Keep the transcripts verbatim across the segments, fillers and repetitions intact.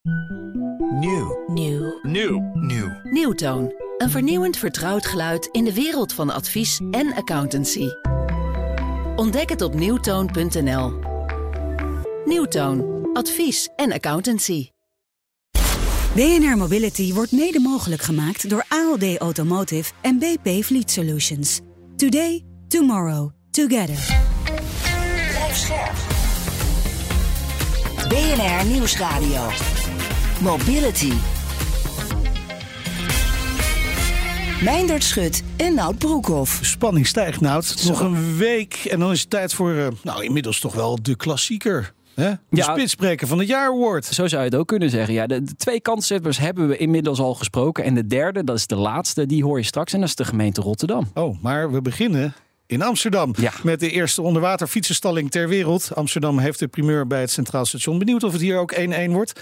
Nieuw. Nieuw. Nieuw. Nieuw. Nieuwtoon. Een vernieuwend vertrouwd geluid in de wereld van advies en accountancy. Ontdek het op nieuwtoon punt n l. Nieuwtoon. Advies en accountancy. B N R Mobility wordt mede mogelijk gemaakt door A L D Automotive en B P Fleet Solutions. Today, tomorrow, together. Blijf scherp. B N R Nieuwsradio. Mobility. Meindert Schut en Nout Broekhoff. De spanning stijgt, Nout. Nog een week en dan is het tijd voor, uh, nou inmiddels toch wel de klassieker. Hè? De ja, spitsbreker van het jaar award. Zo zou je het ook kunnen zeggen. Ja, de, de twee kanszetters hebben we inmiddels al gesproken. En de derde, dat is de laatste, die hoor je straks. En dat is de gemeente Rotterdam. Oh, maar we beginnen in Amsterdam. Ja. Met de eerste onderwaterfietsenstalling ter wereld. Amsterdam heeft de primeur bij het Centraal Station. Benieuwd of het hier ook één-één wordt?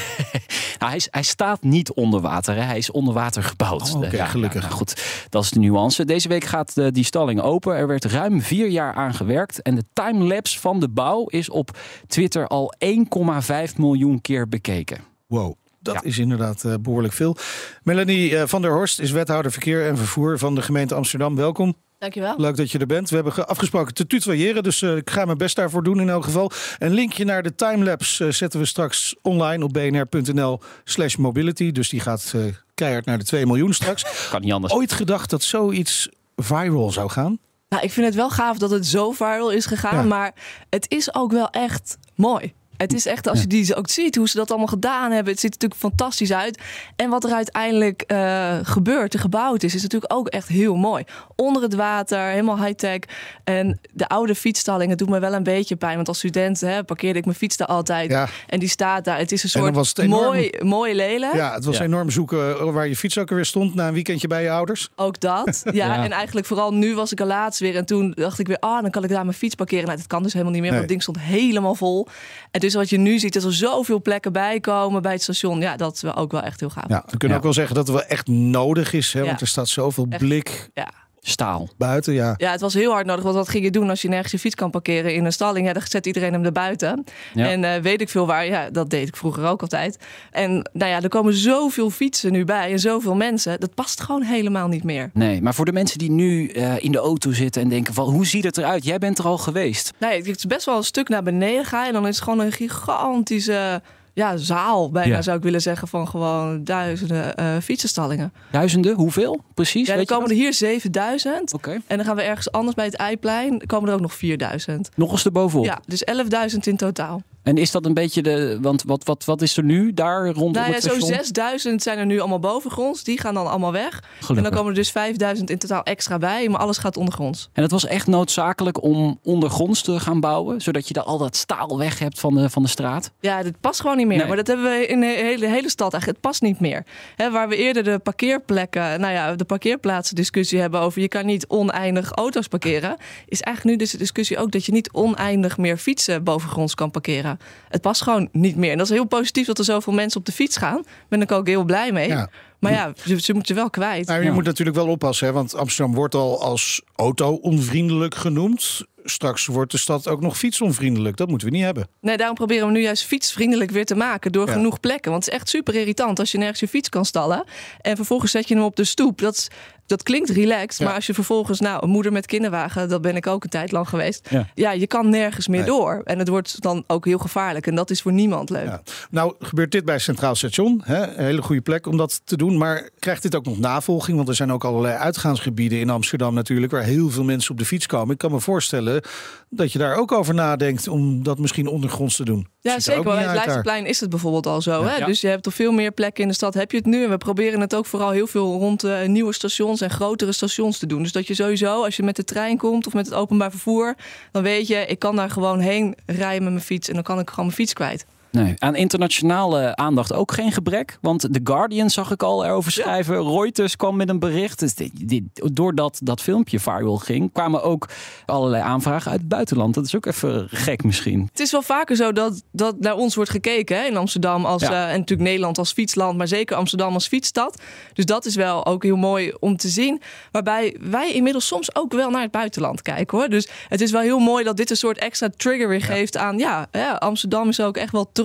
Nou, hij, hij staat niet onder water. Hè. Hij is onder water gebouwd. Oh, Oké, okay, ja, gelukkig. Nou, goed, dat is de nuance. Deze week gaat uh, die stalling open. Er werd ruim vier jaar aan gewerkt. En de timelapse van de bouw is op Twitter al één komma vijf miljoen keer bekeken. Wow. Dat ja. is inderdaad uh, behoorlijk veel. Melanie uh, van der Horst is wethouder verkeer en vervoer van de gemeente Amsterdam. Welkom. Dankjewel. Leuk dat je er bent. We hebben afgesproken te tutoyeren, dus uh, ik ga mijn best daarvoor doen in elk geval. Een linkje naar de timelapse uh, zetten we straks online op bnr.nl slash mobility. Dus die gaat uh, keihard naar de twee miljoen straks. Kan niet anders. Ooit gedacht dat zoiets viral zou gaan? Nou, ik vind het wel gaaf dat het zo viral is gegaan, ja. maar het is ook wel echt mooi. Het is echt, als je die ook ziet, hoe ze dat allemaal gedaan hebben. Het ziet er natuurlijk fantastisch uit. En wat er uiteindelijk uh, gebeurt, er gebouwd is, is natuurlijk ook echt heel mooi. Onder het water, helemaal high-tech. En de oude fietsstalling, het doet me wel een beetje pijn. Want als student hè, parkeerde ik mijn fiets daar altijd. Ja. En die staat daar. Het is een soort enorm, mooi, mooi lelijk. Ja, het was ja. enorm zoeken waar je fiets ook weer stond na een weekendje bij je ouders. Ook dat. Ja, ja. En eigenlijk vooral nu was ik er laatst weer. En toen dacht ik weer, ah, oh, dan kan ik daar mijn fiets parkeren. Nou, dat kan dus helemaal niet meer, nee. Want het ding stond helemaal vol. En dus wat je nu ziet, dat er zoveel plekken bij komen bij het station. Ja, dat is ook wel echt heel gaaf. Ja, we kunnen ja. ook wel zeggen dat het wel echt nodig is. Hè, ja. Want er staat zoveel echt, blik ja. staal buiten. Ja. ja, het was heel hard nodig. Want wat ging je doen als je nergens je fiets kan parkeren in een stalling? Ja, dan zet iedereen hem erbuiten. Ja. En uh, weet ik veel waar. Ja, dat deed ik vroeger ook altijd. En nou ja, er komen zoveel fietsen nu bij en zoveel mensen. Dat past gewoon helemaal niet meer. Nee, maar voor de mensen die nu uh, in de auto zitten en denken van, hoe ziet het eruit? Jij bent er al geweest. Nee, het is best wel een stuk naar beneden gaan. En dan is het gewoon een gigantische ja, zaal, bijna ja. zou ik willen zeggen, van gewoon duizenden uh, fietsenstallingen. Duizenden? Hoeveel? Precies? Ja, er weet komen er hier zevenduizend. Okay. En dan gaan we ergens anders bij het Eiplein, komen er ook nog vierduizend. Nog eens erbovenop? Ja, dus elfduizend in totaal. En is dat een beetje de... Want wat, wat, wat is er nu daar rondom nou ja, het station? Zo'n zesduizend zijn er nu allemaal bovengronds. Die gaan dan allemaal weg. Gelukkig. En dan komen er dus vijfduizend in totaal extra bij. Maar alles gaat ondergronds. En het was echt noodzakelijk om ondergronds te gaan bouwen? Zodat je daar al dat staal weg hebt van de, van de straat? Ja, dat past gewoon niet meer. Nee. Maar dat hebben we in de hele, hele stad eigenlijk. Het past niet meer. He, waar we eerder de parkeerplekken... Nou ja, de parkeerplaatsen discussie hebben over... je kan niet oneindig auto's parkeren. Is eigenlijk nu dus de discussie ook... dat je niet oneindig meer fietsen bovengronds kan parkeren. Het past gewoon niet meer. En dat is heel positief dat er zoveel mensen op de fiets gaan. Ben ik ook heel blij mee. Ja. Maar ja, ze, ze moeten wel kwijt. Nou, je ja. moet natuurlijk wel oppassen, hè, want Amsterdam wordt al als auto-onvriendelijk genoemd. Straks wordt de stad ook nog fietsonvriendelijk. Dat moeten we niet hebben. Nee, daarom proberen we nu juist fietsvriendelijk weer te maken door ja. genoeg plekken. Want het is echt super irritant als je nergens je fiets kan stallen. En vervolgens zet je hem op de stoep. Dat, dat klinkt relaxed, ja. maar als je vervolgens... Nou, een moeder met kinderwagen, dat ben ik ook een tijd lang geweest. Ja, ja je kan nergens meer nee. door. En het wordt dan ook heel gevaarlijk. En dat is voor niemand leuk. Ja. Nou, gebeurt dit bij Centraal Station. Hè? Een hele goede plek om dat te doen. Maar krijgt dit ook nog navolging? Want er zijn ook allerlei uitgaansgebieden in Amsterdam natuurlijk... waar heel veel mensen op de fiets komen. Ik kan me voorstellen dat je daar ook over nadenkt om dat misschien ondergronds te doen. Ja, zeker. Bij het Leidseplein is het bijvoorbeeld al zo. Ja. Hè? Ja. Dus je hebt op veel meer plekken in de stad heb je het nu. En we proberen het ook vooral heel veel rond uh, nieuwe stations en grotere stations te doen. Dus dat je sowieso, als je met de trein komt of met het openbaar vervoer, dan weet je, ik kan daar gewoon heen rijden met mijn fiets en dan kan ik gewoon mijn fiets kwijt. Nee, aan internationale aandacht ook geen gebrek. Want The Guardian zag ik al erover schrijven. Ja. Reuters kwam met een bericht. Dus dit, dit, doordat dat filmpje viral ging, kwamen ook allerlei aanvragen uit het buitenland. Dat is ook even gek misschien. Het is wel vaker zo dat, dat naar ons wordt gekeken. Hè? In Amsterdam als, ja. uh, en natuurlijk Nederland als fietsland. Maar zeker Amsterdam als fietsstad. Dus dat is wel ook heel mooi om te zien. Waarbij wij inmiddels soms ook wel naar het buitenland kijken, hoor. Dus het is wel heel mooi dat dit een soort extra trigger weer geeft ja. aan... Ja, ja, Amsterdam is ook echt wel terug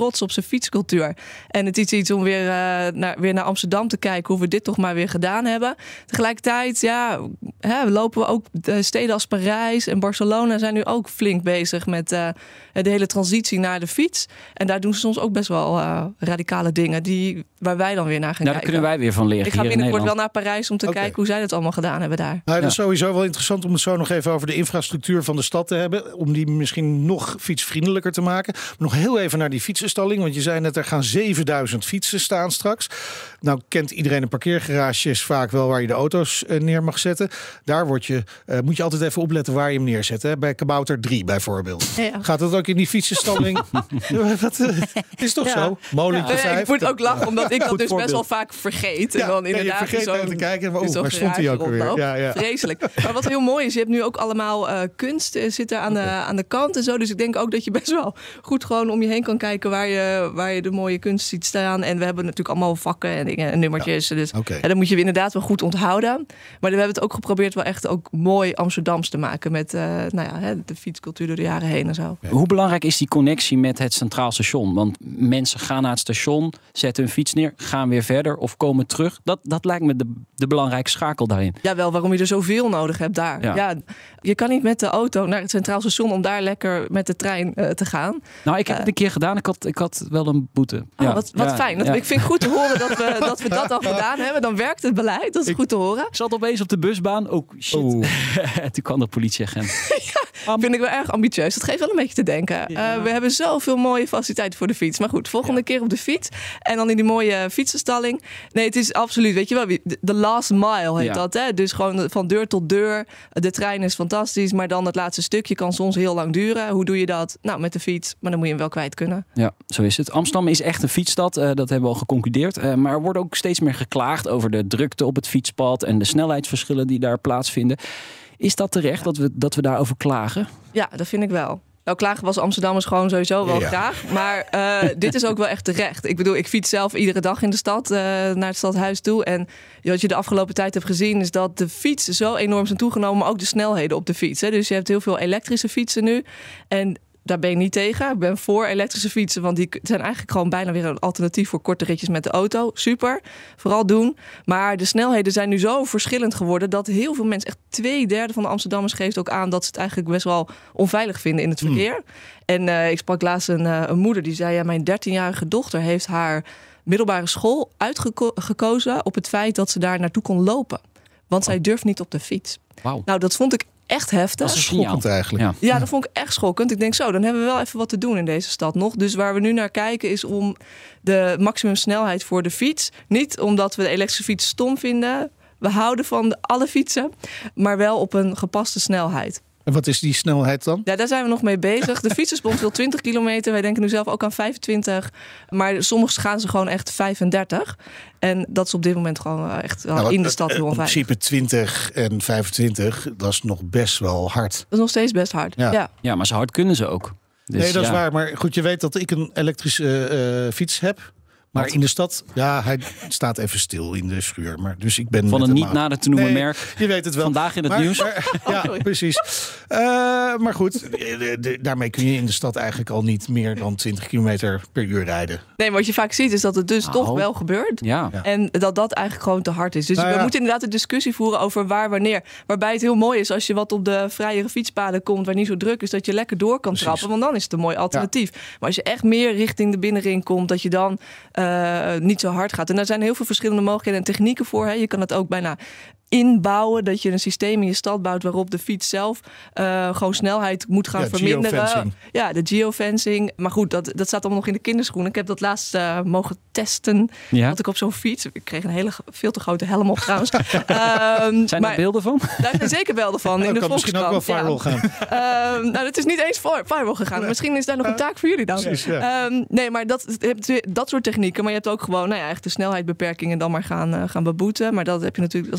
trots op zijn fietscultuur. En het is iets om weer, uh, naar, weer naar Amsterdam te kijken hoe we dit toch maar weer gedaan hebben. Tegelijkertijd, ja, hè, lopen we ook de steden als Parijs en Barcelona zijn nu ook flink bezig met uh, de hele transitie naar de fiets. En daar doen ze soms ook best wel uh, radicale dingen die, waar wij dan weer naar gaan nou, kijken. Daar kunnen wij weer van leren. Ik ga binnenkort wel naar naar Parijs om te Okay. kijken hoe zij dat allemaal gedaan hebben daar. Nou, dat is sowieso wel interessant om het zo nog even over de infrastructuur van de stad te hebben. Om die misschien nog fietsvriendelijker te maken. Maar nog heel even naar die fietsenstalling. Want je zei net, er gaan zevenduizend fietsen staan straks. Nou kent iedereen een parkeergarages vaak wel waar je de auto's uh, neer mag zetten. Daar word je, uh, moet je altijd even opletten waar je hem neerzet. Hè? Bij Kabouter drie bijvoorbeeld. Ja. Gaat dat ook in die fietsenstalling? Wat, uh, is toch Ja. zo? Molentje Ja, vijf. ik moet ook lachen, omdat ik dat Goed dus best voorbeeld. wel vaak vergeet. En Ja, dan nee, je inderdaad vergeet zo'n- even te kijken, oh, in zo'n waar stond hij garage ook alweer? rondloop. Ja, ja. Vreselijk. Maar wat heel mooi is, je hebt nu ook allemaal uh, kunst uh, zit er aan, okay. de, aan de kant en zo. Dus ik denk ook dat je best wel goed gewoon om je heen kan kijken waar je, waar je de mooie kunst ziet staan. En we hebben natuurlijk allemaal vakken en dingen en nummertjes. Ja. Dus Okay. en dat moet je inderdaad wel goed onthouden. Maar we hebben het ook geprobeerd wel echt ook mooi Amsterdams te maken. Met uh, nou ja, hè, de fietscultuur door de jaren heen en zo. Ja. Hoe belangrijk is die connectie met het Centraal Station? Want mensen gaan naar het station, zetten hun fiets neer, gaan weer verder of komen terug. Dat, dat lijkt me de, de belangrijke schakel daarin. Ja, wel waarom je er zoveel nodig hebt daar. Ja. Ja, je kan niet met de auto naar het Centraal Station om daar lekker met de trein uh, te gaan. Nou, ik heb Uh, het een keer gedaan. Ik had, ik had wel een boete. Oh, ja. wat wat ja. fijn. Dat, ja. Ik vind het goed te horen dat we dat, we dat al gedaan hebben. Dan werkt het beleid. Dat is Ik- goed te horen. Ik zat opeens op de busbaan. Oh, shit. Oeh. Toen kwam de politieagent. Vind ik wel erg ambitieus. Dat geeft wel een beetje te denken. Ja. Uh, we hebben zoveel mooie faciliteiten voor de fiets. Maar goed, volgende Ja. keer op de fiets. En dan in die mooie fietsenstalling. Nee, het is absoluut, weet je wel, de the last mile heet Ja. dat. Hè? Dus gewoon van deur tot deur. De trein is fantastisch. Maar dan het laatste stukje kan soms heel lang duren. Hoe doe je dat? Nou, met de fiets. Maar dan moet je hem wel kwijt kunnen. Ja, zo is het. Amsterdam is echt een fietsstad. Uh, dat hebben we al geconcludeerd. Uh, maar er wordt ook steeds meer geklaagd over de drukte op het fietspad en de snelheidsverschillen die daar plaatsvinden. Is dat terecht dat we, dat we daarover klagen? Ja, dat vind ik wel. Nou, klagen was Amsterdammers gewoon sowieso wel Ja. graag. Maar uh, dit is ook wel echt terecht. Ik bedoel, ik fiets zelf iedere dag in de stad uh, naar het stadhuis toe. En wat je de afgelopen tijd hebt gezien is dat de fiets zo enorm zijn toegenomen. Maar ook de snelheden op de fiets. Hè. Dus je hebt heel veel elektrische fietsen nu. En daar ben ik niet tegen. Ik ben voor elektrische fietsen, want die zijn eigenlijk gewoon bijna weer een alternatief voor korte ritjes met de auto. Super, vooral doen. Maar de snelheden zijn nu zo verschillend geworden dat heel veel mensen, echt twee derde van de Amsterdammers geeft ook aan dat ze het eigenlijk best wel onveilig vinden in het verkeer. Hmm. En uh, ik sprak laatst een, uh, een moeder die zei, ja, mijn dertienjarige dochter heeft haar middelbare school uitgekozen op het feit dat ze daar naartoe kon lopen. Want zij durft niet op de fiets. Wauw. Nou, dat vond ik echt heftig. Dat is een signaal. Schokkend eigenlijk. Ja. Ja, dat vond ik echt schokkend. Ik denk zo, dan hebben we wel even wat te doen in deze stad nog. Dus waar we nu naar kijken is om de maximumsnelheid voor de fiets. Niet omdat we de elektrische fiets stom vinden. We houden van de, alle fietsen, maar wel op een gepaste snelheid. En wat is die snelheid dan? Ja, daar zijn we nog mee bezig. De Fietsersbond wil twintig kilometer. Wij denken nu zelf ook aan vijfentwintig. Maar soms gaan ze gewoon echt vijfendertig. En dat is op dit moment gewoon echt wel Nou, in de stad heel in onveilig. principe twintig en vijfentwintig, dat is nog best wel hard. Dat is nog steeds best hard. Ja. Ja. Ja, maar zo hard kunnen ze ook. Dus, nee, dat ja. is waar. Maar goed, je weet dat ik een elektrische uh, fiets heb. Maar Wat? in de stad, ja, hij staat even stil in de schuur. Maar dus ik ben Van met een hem niet aan- nader te noemen Nee, merk. Je weet het wel. Vandaag in het Maar- nieuws. maar- ja, sorry. precies. Uh, maar goed, de- de- daarmee kun je in de stad eigenlijk al niet meer dan twintig kilometer per uur rijden. Nee, maar wat je vaak ziet is dat het dus Nou. toch wel gebeurt. Ja. Ja. En dat dat eigenlijk gewoon te hard is. Dus Nou we ja. moeten inderdaad een discussie voeren over waar, wanneer. Waarbij het heel mooi is als je wat op de vrijere fietspaden komt waar niet zo druk is, dat je lekker door kan Precies. trappen. Want dan is het een mooi alternatief. Maar als je echt meer richting de binnenring komt, dat je dan uh, niet zo hard gaat. En daar zijn heel veel verschillende mogelijkheden en technieken voor. Hè. Je kan het ook bijna inbouwen, dat je een systeem in je stad bouwt waarop de fiets zelf uh, gewoon snelheid moet gaan Ja, verminderen. geofencing. Ja, de geofencing. Maar goed, dat, dat staat allemaal nog in de kinderschoenen. Ik heb dat laatst uh, mogen testen. Ja. Had ik op zo'n fiets. Ik kreeg een hele veel te grote helm op trouwens. um, Zijn er maar beelden van? daar zijn zeker beelden van. Nou, in de kan misschien ook wel viral Volkskrant. gaan. Ja. Um, nou, het is niet eens voor- viral gegaan. Nee. Misschien is daar nog een taak voor jullie dan. Precies, ja. Um, nee, maar dat, je hebt weer dat soort technieken. Maar je hebt ook gewoon, nou ja, echt de snelheidsbeperkingen dan maar gaan, uh, gaan beboeten. Maar dat heb je natuurlijk, dat is lastig.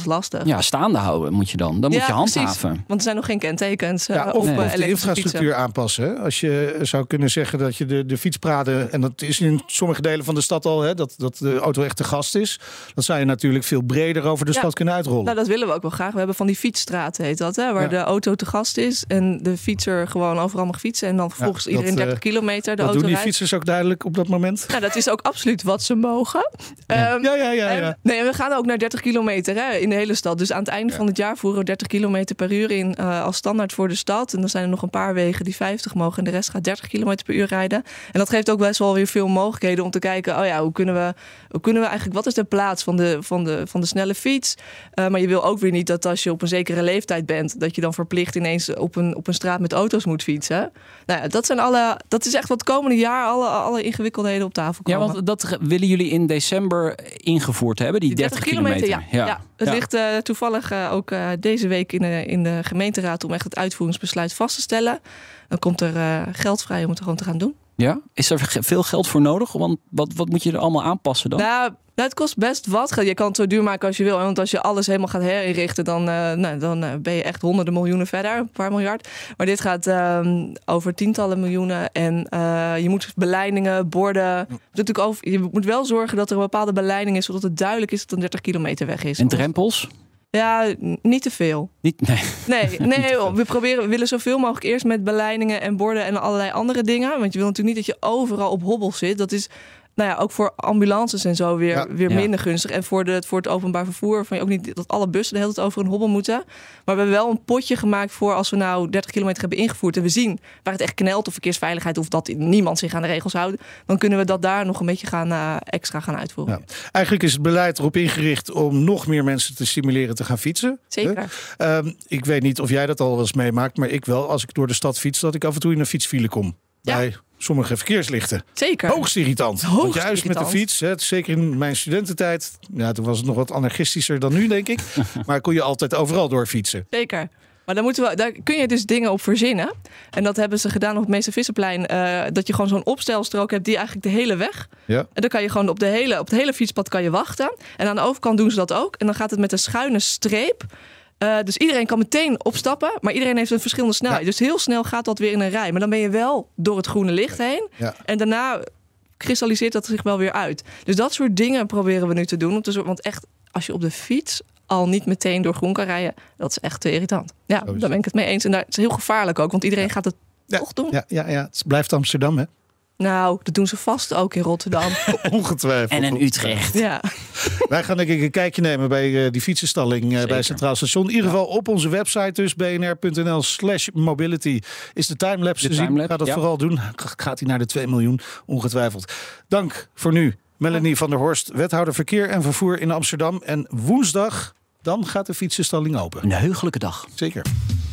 lastig. Ja, staande houden moet je dan. Dan Ja, moet je handhaven. precies. Want er zijn nog geen kentekens. uh, Ja, of, op, uh, of de elektrische infrastructuur fietsen. aanpassen. Hè? Als je zou kunnen zeggen dat je de, de fietspaden... en dat is in sommige delen van de stad al... Hè, dat, dat de auto echt te gast is... dan zou je natuurlijk veel breder over de Ja. stad kunnen uitrollen. Nou, dat willen we ook wel graag. We hebben van die fietsstraten, heet dat. Hè, waar Ja. de auto te gast is. En de fietser gewoon overal mag fietsen. En dan vervolgens dat, iedereen uh, dertig kilometer de dat auto doen die rijdt. fietsers ook duidelijk op dat moment? Nou, dat is ook absoluut wat ze mogen. Ja. Ehm, Ja, ja, ja. ja. En, nee, en we gaan ook naar dertig kilometer hè, in de hele stad. Dus aan het einde Ja. van het jaar voeren we dertig kilometer per uur in uh, als standaard voor de stad. En dan zijn er nog een paar wegen die vijftig mogen en de rest gaat dertig kilometer per uur rijden. En dat geeft ook best wel weer veel mogelijkheden om te kijken, oh ja, hoe kunnen we, hoe kunnen we eigenlijk, wat is de plaats van de, van de, van de snelle fiets? Uh, maar je wil ook weer niet dat als je op een zekere leeftijd bent, dat je dan verplicht ineens op een, op een straat met auto's moet fietsen. Nou ja, dat zijn alle, dat is echt wat komende jaar alle, alle ingewikkelheden op tafel Ja, komen. want dat willen jullie in december ingevoerd hebben, die, Die dertig kilometer. ja. ja. Het Ja. ligt uh, toevallig uh, ook uh, deze week in de, in de gemeenteraad om echt het uitvoeringsbesluit vast te stellen. Dan komt er uh, geld vrij om het gewoon te gaan doen. Ja? Is er ge- veel geld voor nodig? Want wat, wat moet je er allemaal aanpassen dan? Nou, nou, het kost best wat. Je kan het zo duur maken als je wil. Want als je alles helemaal gaat herinrichten, dan, uh, nou, dan uh, ben je echt honderden miljoenen verder. Een paar miljard. Maar dit gaat uh, over tientallen miljoenen. En uh, je moet beleidingen, borden. Natuurlijk over, je moet wel zorgen dat er een bepaalde beleiding is, zodat het duidelijk is dat een dertig kilometer weg is. En drempels? Ja, n- niet te veel. Niet, nee. Nee, nee joh, we proberen, we willen zoveel mogelijk eerst met beleidingen en borden en allerlei andere dingen. Want je wil natuurlijk niet dat je overal op hobbel zit. Dat is, nou ja, ook voor ambulances en zo weer, Ja. weer Ja. minder gunstig. En voor, de, voor het openbaar vervoer van je ook niet dat alle bussen de hele tijd over een hobbel moeten. Maar we hebben wel een potje gemaakt voor als we nou dertig kilometer hebben ingevoerd en we zien waar het echt knelt of verkeersveiligheid of dat niemand zich aan de regels houdt. Dan kunnen we dat daar nog een beetje gaan, uh, extra gaan uitvoeren. Ja. Eigenlijk is het beleid erop ingericht om nog meer mensen te stimuleren te gaan fietsen. Zeker. Hè? Um, ik weet niet of jij dat al wel eens meemaakt, maar ik wel. Als ik door de stad fiets, dat ik af en toe in een fietsfile kom. Ja. Bij sommige verkeerslichten. Zeker. Hoogst irritant. Hoogst Want juist irritant. met de fiets, hè, het is zeker in mijn studententijd, ja, toen was het nog wat anarchistischer dan nu, denk ik. Maar kon je altijd overal door fietsen. Zeker. Maar dan moeten we, daar kun je dus dingen op verzinnen. En dat hebben ze gedaan op het Meester-Visserplein. Uh, dat je gewoon zo'n opstelstrook hebt die eigenlijk de hele weg. Ja. En dan kan je gewoon op, de hele, op het hele fietspad kan je wachten. En aan de overkant doen ze dat ook. En dan gaat het met een schuine streep. Uh, dus iedereen kan meteen opstappen. Maar iedereen heeft een verschillende snelheid. Ja. Dus heel snel gaat dat weer in een rij. Maar dan ben je wel door het groene licht heen. Ja. En daarna kristalliseert dat zich wel weer uit. Dus dat soort dingen proberen we nu te doen. Om te zorgen, want echt, als je op de fiets al niet meteen door groen kan rijden, dat is echt te irritant. Ja, Zo is daar ben ik het mee eens. En dat is heel gevaarlijk ook, want iedereen gaat het Ja. toch doen. Ja, ja, ja, het blijft Amsterdam, hè? Nou, dat doen ze vast ook in Rotterdam. Ongetwijfeld. En in Utrecht. Ja. Wij gaan denk ik een kijkje nemen bij uh, die fietsenstalling uh, bij Centraal Station. In ieder geval op onze website dus, bnr.nl slash mobility is de timelapse De te zien. timelapse, Ga dat ja. vooral doen. Gaat hij naar de twee miljoen, ongetwijfeld. Dank voor nu, Melanie van der Horst, wethouder verkeer en vervoer in Amsterdam. En woensdag, dan gaat de fietsenstalling open. Een heugelijke dag. Zeker.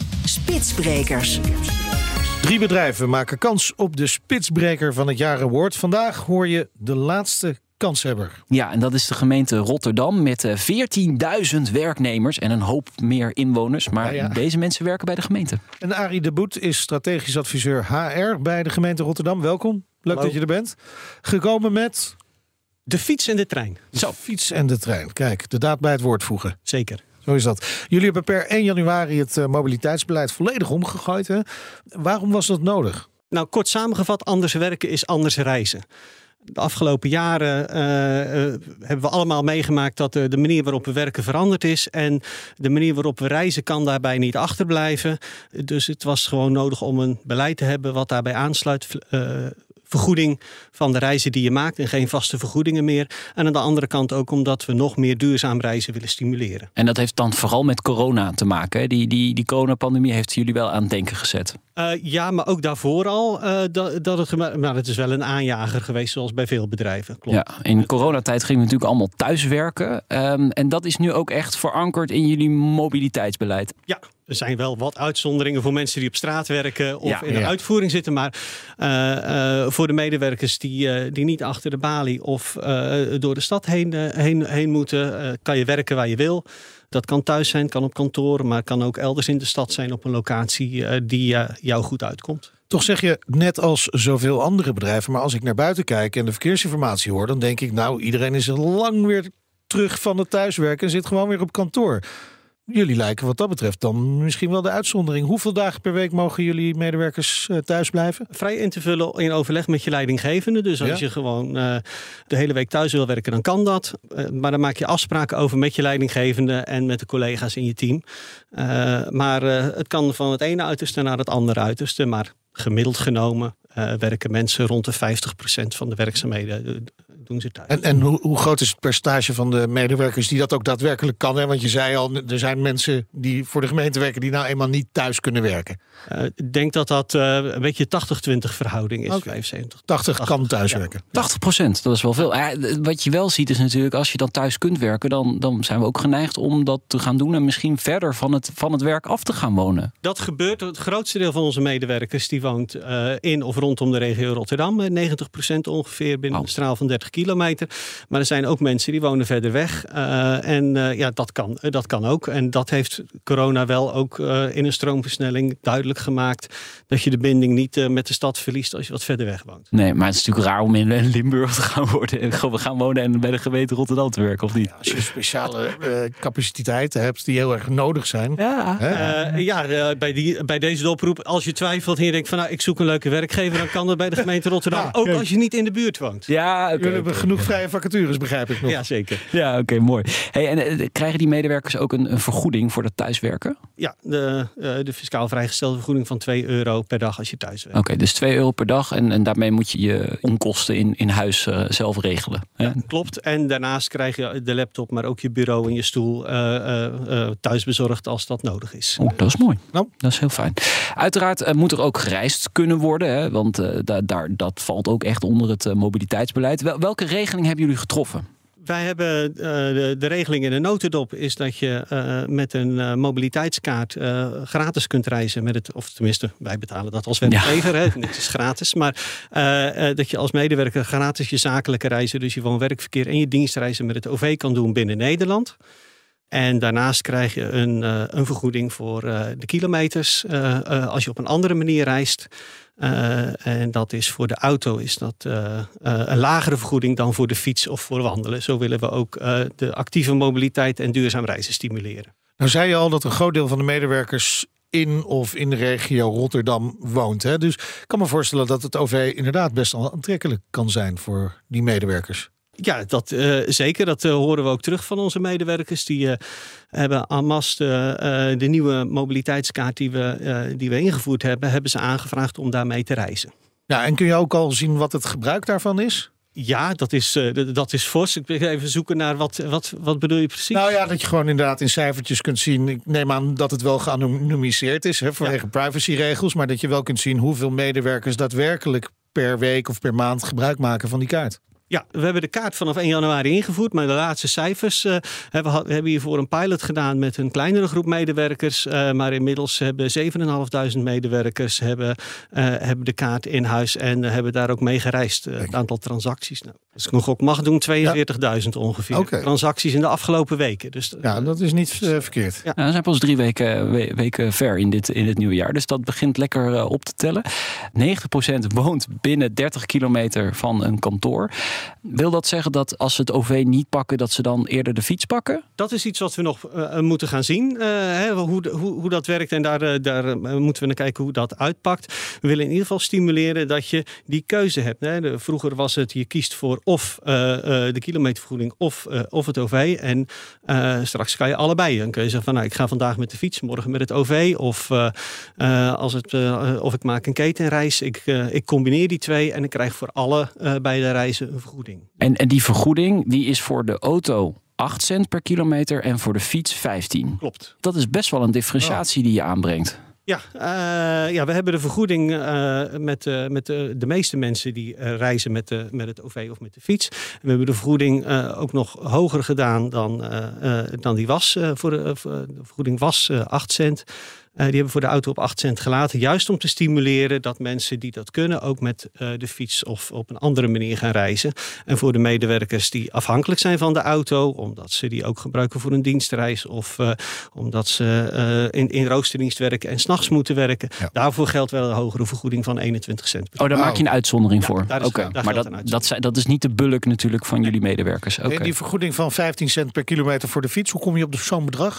Spitsbrekers. Drie bedrijven maken kans op de Spitsbreker van het jaar award. Vandaag hoor je de laatste kanshebber. Ja, en dat is de gemeente Rotterdam met uh, veertienduizend werknemers en een hoop meer inwoners. Maar Ja, ja. deze mensen werken bij de gemeente. En Arie de Boet is strategisch adviseur H R bij de gemeente Rotterdam. Welkom, leuk Hallo. dat je er bent. Gekomen met De fiets en de trein. de fiets en de trein. Kijk, de daad bij het woord voegen. Zeker. Zo is dat. Jullie hebben per één januari het uh, mobiliteitsbeleid volledig omgegooid. Hè? Waarom was dat nodig? Nou, kort samengevat, anders werken is anders reizen. De afgelopen jaren uh, uh, hebben we allemaal meegemaakt dat uh, de manier waarop we werken veranderd is. En de manier waarop we reizen kan daarbij niet achterblijven. Dus het was gewoon nodig om een beleid te hebben wat daarbij aansluit. Uh, vergoeding van de reizen die je maakt en geen vaste vergoedingen meer. En aan de andere kant ook omdat we nog meer duurzaam reizen willen stimuleren. En dat heeft dan vooral met corona te maken. Hè? Die, die, die coronapandemie heeft jullie wel aan het denken gezet. Uh, ja, maar ook daarvoor al. Uh, dat, dat het, nou, het is wel een aanjager geweest, zoals bij veel bedrijven. Klopt. Ja, in coronatijd gingen we natuurlijk allemaal thuiswerken. Um, en dat is nu ook echt verankerd in jullie mobiliteitsbeleid. Ja, er zijn wel wat uitzonderingen voor mensen die op straat werken of Ja, in de ja. uitvoering zitten. Maar uh, uh, voor de medewerkers die, uh, die niet achter de balie of uh, door de stad heen, uh, heen, heen moeten, uh, kan je werken waar je wil. Dat kan thuis zijn, kan op kantoor, maar kan ook elders in de stad zijn op een locatie uh, die uh, jou goed uitkomt. Toch zeg je net als zoveel andere bedrijven, maar als ik naar buiten kijk en de verkeersinformatie hoor, dan denk ik, nou, iedereen is al lang weer terug van het thuiswerken en zit gewoon weer op kantoor. jullie lijken wat dat betreft dan misschien wel de uitzondering. Hoeveel dagen per week mogen jullie medewerkers uh, thuis blijven? Vrij in te vullen in overleg met je leidinggevende. Dus als ja? je gewoon uh, de hele week thuis wil werken, dan kan dat. Uh, maar dan maak je afspraken over met je leidinggevende en met de collega's in je team. Uh, maar uh, het kan van het ene uiterste naar het andere uiterste. Maar gemiddeld genomen uh, werken mensen rond de vijftig procent van de werkzaamheden doen ze thuis. En, en hoe, hoe groot is het percentage van de medewerkers die dat ook daadwerkelijk kan? Hè? Want je zei al, er zijn mensen die voor de gemeente werken die nou eenmaal niet thuis kunnen werken. Uh, ik denk dat dat uh, een beetje tachtig twintig verhouding is. Okay. vijfenzeventig tachtig kan thuiswerken. Ja. tachtig procent, dat is wel veel. Uh, wat je wel ziet is natuurlijk, als je dan thuis kunt werken, dan, dan zijn we ook geneigd om dat te gaan doen en misschien verder van het, van het werk af te gaan wonen. Dat gebeurt. Het grootste deel van onze medewerkers die woont uh, in of rondom de regio Rotterdam. negentig procent ongeveer binnen oh. een straal van dertig kilometer. Maar er zijn ook mensen die wonen verder weg. Uh, en uh, ja, dat kan, uh, dat kan ook. En dat heeft corona wel ook uh, in een stroomversnelling duidelijk gemaakt. Dat je de binding niet uh, met de stad verliest als je wat verder weg woont. Nee, maar het is natuurlijk raar om in Limburg te gaan, worden, gaan wonen en bij de gemeente Rotterdam te werken, of niet? Ja, als je speciale uh, capaciteiten hebt die heel erg nodig zijn. Ja, uh, ja uh, bij, die, bij deze oproep, als je twijfelt en je denkt van nou, ik zoek een leuke werkgever, dan kan dat bij de gemeente Rotterdam. Ja, ook kijk. Als je niet in de buurt woont. Ja, okay, jullie hebben okay, genoeg okay. vrije vacatures, begrijp ik nog. Ja, zeker. Ja, oké, okay, mooi. Hey, en uh, krijgen die medewerkers ook een, een vergoeding voor dat thuiswerken? Ja, de, uh, de fiscaal vrijgestelde vergoeding van twee euro per dag als je thuis werkt. Oké, okay, dus twee euro per dag en, en daarmee moet je je onkosten in, in huis uh, zelf regelen. Hè? Ja, klopt. En daarnaast krijg je de laptop, maar ook je bureau en je stoel uh, uh, uh, thuis bezorgd als dat nodig is. Oh, dat is mooi. Nou, dat is heel fijn. Uiteraard uh, moet er ook gereisd kunnen worden, hè? Want uh, da- daar, dat valt ook echt onder het uh, mobiliteitsbeleid. Wel, welke regeling hebben jullie getroffen? Wij hebben uh, de, de regeling in de notendop is dat je uh, met een uh, mobiliteitskaart uh, gratis kunt reizen met het, of tenminste, wij betalen dat als werkgever, ja. Het is gratis, maar uh, uh, dat je als medewerker gratis je zakelijke reizen, dus je woon-werkverkeer en je dienstreizen met het O V kan doen binnen Nederland. En daarnaast krijg je een, uh, een vergoeding voor uh, de kilometers uh, uh, als je op een andere manier reist. Uh, en dat is voor de auto is dat uh, uh, een lagere vergoeding dan voor de fiets of voor wandelen. Zo willen we ook uh, de actieve mobiliteit en duurzaam reizen stimuleren. Nou zei je al dat een groot deel van de medewerkers in of in de regio Rotterdam woont. Hè? Dus ik kan me voorstellen dat het O V inderdaad best wel aantrekkelijk kan zijn voor die medewerkers. Ja, dat uh, zeker. Dat uh, horen we ook terug van onze medewerkers. Die uh, hebben en masse uh, uh, de nieuwe mobiliteitskaart die we, uh, die we ingevoerd hebben, hebben ze aangevraagd om daarmee te reizen. Ja, en kun je ook al zien wat het gebruik daarvan is? Ja, dat is, uh, dat is fors. Ik wil even zoeken naar wat, wat, wat bedoel je precies? Nou ja, dat je gewoon inderdaad in cijfertjes kunt zien. Ik neem aan dat het wel geanonimiseerd is hè, vanwege ja. privacyregels. Maar dat je wel kunt zien hoeveel medewerkers daadwerkelijk per week of per maand gebruik maken van die kaart. Ja, we hebben de kaart vanaf één januari ingevoerd, maar de laatste cijfers uh, hebben we hebben hiervoor een pilot gedaan met een kleinere groep medewerkers. Uh, maar inmiddels hebben zeven en een half medewerkers hebben, uh, hebben de kaart in huis en uh, hebben daar ook mee gereisd. Uh, het aantal transacties. Nou, als ik nog ook mag doen, tweeënveertigduizend ja. ongeveer. Okay. Transacties in de afgelopen weken. Dus, uh, ja, dat is niet uh, verkeerd. Ja. Nou, we zijn pas drie weken, we, weken ver in dit, in het nieuwe jaar. Dus dat begint lekker uh, op te tellen. negentig procent woont binnen dertig kilometer van een kantoor. Wil dat zeggen dat als ze het O V niet pakken, dat ze dan eerder de fiets pakken? Dat is iets wat we nog uh, moeten gaan zien. Uh, hè, hoe, hoe, hoe dat werkt. En daar, uh, daar uh, moeten we naar kijken hoe dat uitpakt. We willen in ieder geval stimuleren dat je die keuze hebt. Hè. De, vroeger was het, je kiest voor of uh, uh, de kilometervergoeding of, uh, of het O V. En uh, straks kan je allebei. Dan kun je zeggen van nou, ik ga vandaag met de fiets, morgen met het O V. Of, uh, uh, als het, uh, of ik maak een ketenreis. Ik, uh, ik combineer die twee en ik krijg voor alle uh, beide reizen een vergoeding. En, en die vergoeding die is voor de auto acht cent per kilometer en voor de fiets vijftien. Klopt. Dat is best wel een differentiatie die je aanbrengt. Ja, uh, ja, we hebben de vergoeding uh, met, uh, met de, de meeste mensen die uh, reizen met, de, met het O V of met de fiets. We hebben de vergoeding uh, ook nog hoger gedaan dan, uh, uh, dan die was. Uh, voor de, uh, de vergoeding was uh, acht cent. Uh, die hebben voor de auto op acht cent gelaten. Juist om te stimuleren dat mensen die dat kunnen ook met uh, de fiets of op een andere manier gaan reizen. En voor de medewerkers die afhankelijk zijn van de auto, omdat ze die ook gebruiken voor een dienstreis of uh, omdat ze uh, in, in roosterdienst werken en 's nachts moeten werken. Ja. Daarvoor geldt wel een hogere vergoeding van eenentwintig cent. Oh, daar maak je een uitzondering ja, voor? Oké, okay. Maar dat, dat, dat is niet de bulk natuurlijk van jullie medewerkers. Okay. En die vergoeding van vijftien cent per kilometer voor de fiets, hoe kom je op zo'n bedrag?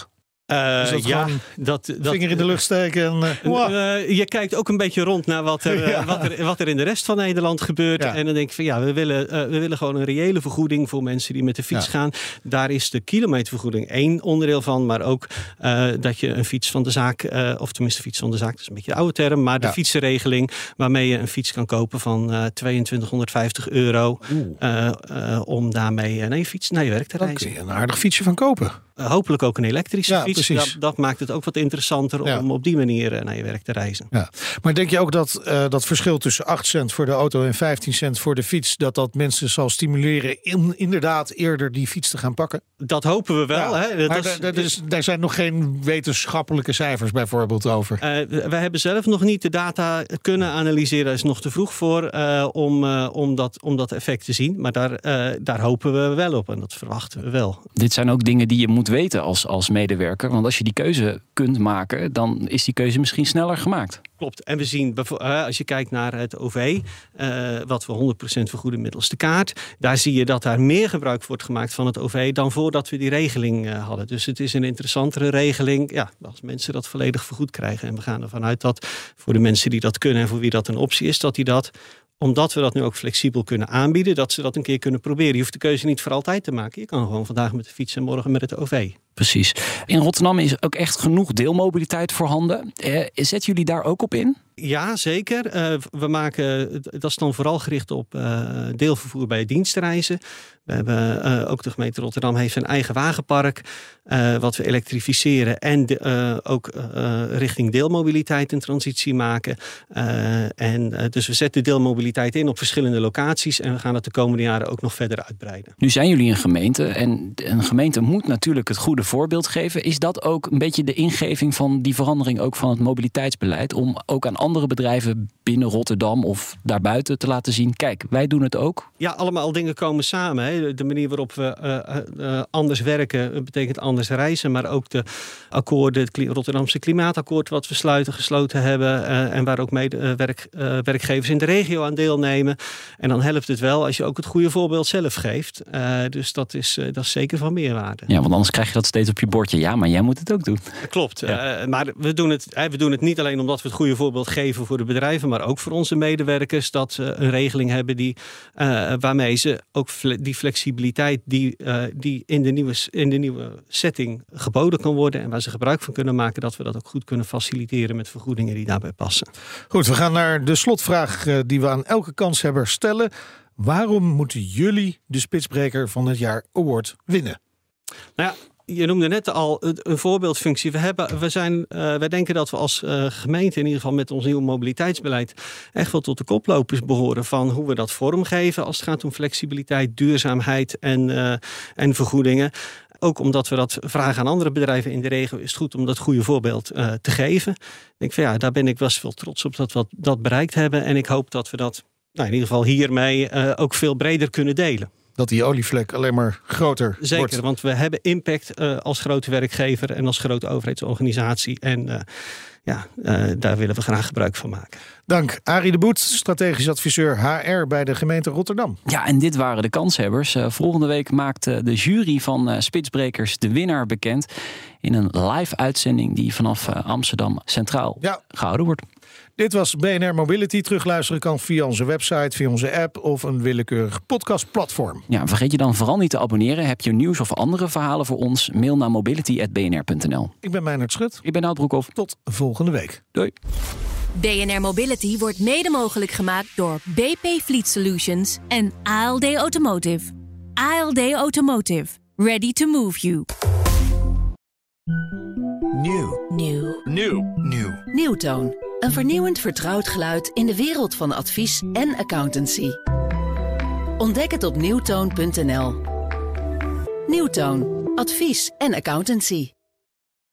Uh, Is dat ja, gewoon dat, dat, vinger in de lucht steken. En, uh, wow. uh, je kijkt ook een beetje rond naar wat er, Ja. uh, wat er, wat er in de rest van Nederland gebeurt. Ja. En dan denk ik van ja, we willen, uh, we willen gewoon een reële vergoeding voor mensen die met de fiets Ja. gaan. Daar is de kilometervergoeding één onderdeel van. Maar ook uh, dat je een fiets van de zaak, uh, of tenminste fiets van de zaak, dat is een beetje de oude term. Maar de Ja. fietsenregeling waarmee je een fiets kan kopen van uh, tweeëntwintighonderdvijftig euro. Uh, uh, om daarmee uh, naar je fiets naar je werk te Daar reizen. kun je een aardig fietsje van kopen. Uh, hopelijk ook een elektrische Ja, fiets. precies. Dat, dat maakt het ook wat interessanter Ja. om op die manier uh, naar je werk te reizen. Ja. Maar denk je ook dat uh, dat verschil tussen acht cent voor de auto en vijftien cent voor de fiets, dat dat mensen zal stimuleren om inderdaad eerder die fiets te gaan pakken? Dat hopen we wel. Ja. Hè? Dat maar is, daar, daar, is, daar zijn nog geen wetenschappelijke cijfers bijvoorbeeld over. Uh, wij hebben zelf nog niet de data kunnen analyseren. Daar is nog te vroeg voor uh, om, uh, om, dat, om dat effect te zien. Maar daar, uh, daar hopen we wel op en dat verwachten we wel. Dit zijn ook dingen die je moet weten als, als medewerker. Want als je die keuze kunt maken, dan is die keuze misschien sneller gemaakt. Klopt. En we zien, uh, als je kijkt naar het O V, uh, wat we honderd procent vergoeden middels de kaart, daar zie je dat daar meer gebruik wordt gemaakt van het O V dan voordat we die regeling uh, hadden. Dus het is een interessantere regeling, ja, als mensen dat volledig vergoed krijgen. En we gaan ervan uit dat voor de mensen die dat kunnen en voor wie dat een optie is, dat die dat, omdat we dat nu ook flexibel kunnen aanbieden, dat ze dat een keer kunnen proberen. Je hoeft de keuze niet voor altijd te maken. Je kan gewoon vandaag met de fiets en morgen met het O V. Precies. In Rotterdam is ook echt genoeg deelmobiliteit voorhanden. Eh, zetten jullie daar ook op in? Ja, zeker. Uh, we maken, dat is dan vooral gericht op uh, deelvervoer bij dienstreizen. We hebben uh, ook de gemeente Rotterdam heeft een eigen wagenpark, uh, wat we elektrificeren en de, uh, ook uh, richting deelmobiliteit een transitie maken. Uh, en uh, dus we zetten deelmobiliteit in op verschillende locaties en we gaan dat de komende jaren ook nog verder uitbreiden. Nu zijn jullie een gemeente en een gemeente moet natuurlijk het goede voorbeeld geven. Is dat ook een beetje de ingeving van die verandering ook van het mobiliteitsbeleid, om ook aan andere bedrijven binnen Rotterdam of daarbuiten te laten zien, kijk, wij doen het ook? Ja, allemaal dingen komen samen. Hè. De manier waarop we uh, uh, anders werken betekent anders reizen, maar ook de akkoorden, het Rotterdamse Klimaatakkoord wat we sluiten, gesloten hebben uh, en waar ook mede, uh, werk, uh, werkgevers in de regio aan deelnemen. En dan helpt het wel als je ook het goede voorbeeld zelf geeft. Uh, dus dat is, uh, dat is zeker van meerwaarde. Ja, want anders krijg je dat steeds op je bordje. Ja, maar jij moet het ook doen. Klopt. Ja. Uh, maar we doen, het, uh, we doen het niet alleen omdat we het goede voorbeeld geven voor de bedrijven, maar ook voor onze medewerkers, dat ze een regeling hebben die, uh, waarmee ze ook fle- die flexibiliteit die, uh, die in, de nieuwe, in de nieuwe setting geboden kan worden en waar ze gebruik van kunnen maken, dat we dat ook goed kunnen faciliteren met vergoedingen die daarbij passen. Goed, we gaan naar de slotvraag uh, die we aan elke kanshebber stellen. Waarom moeten jullie de Spitsbreker van het jaar award winnen? Nou ja, je noemde net al een voorbeeldfunctie. We, hebben, we zijn, uh, wij denken dat we als uh, gemeente, in ieder geval met ons nieuwe mobiliteitsbeleid, echt wel tot de koplopers behoren van hoe we dat vormgeven als het gaat om flexibiliteit, duurzaamheid en, uh, en vergoedingen. Ook omdat we dat vragen aan andere bedrijven in de regio, is het goed om dat goede voorbeeld uh, te geven. Ik denk van ja, daar ben ik best wel trots op dat we dat bereikt hebben. En ik hoop dat we dat nou, in ieder geval hiermee uh, ook veel breder kunnen delen. Dat die olievlek alleen maar groter Zeker, wordt. want we hebben impact uh, als grote werkgever en als grote overheidsorganisatie. En uh, ja, uh, daar willen we graag gebruik van maken. Dank. Arie de Boet, strategisch adviseur H R bij de gemeente Rotterdam. Ja, en dit waren de kanshebbers. Uh, volgende week maakt uh, de jury van uh, Spitsbrekers de winnaar bekend in een live uitzending die vanaf uh, Amsterdam Centraal Ja. gehouden wordt. Dit was B N R Mobility. Terugluisteren kan via onze website, via onze app of een willekeurig podcastplatform. Ja, vergeet je dan vooral niet te abonneren. Heb je nieuws of andere verhalen voor ons? Mail naar mobility at b n r punt n l. Ik ben Meijnerd Schut. Ik ben Nout Broekhoff. Tot volgende week. Doei. B N R Mobility wordt mede mogelijk gemaakt door B P Fleet Solutions en A L D Automotive. A L D Automotive. Ready to move you. Nieuw. Nieuw. Nieuw. Nieuw. Nieuwtoon. Een vernieuwend vertrouwd geluid in de wereld van advies en accountancy. Ontdek het op nieuwtoon punt n l. Nieuwtoon. Advies en accountancy.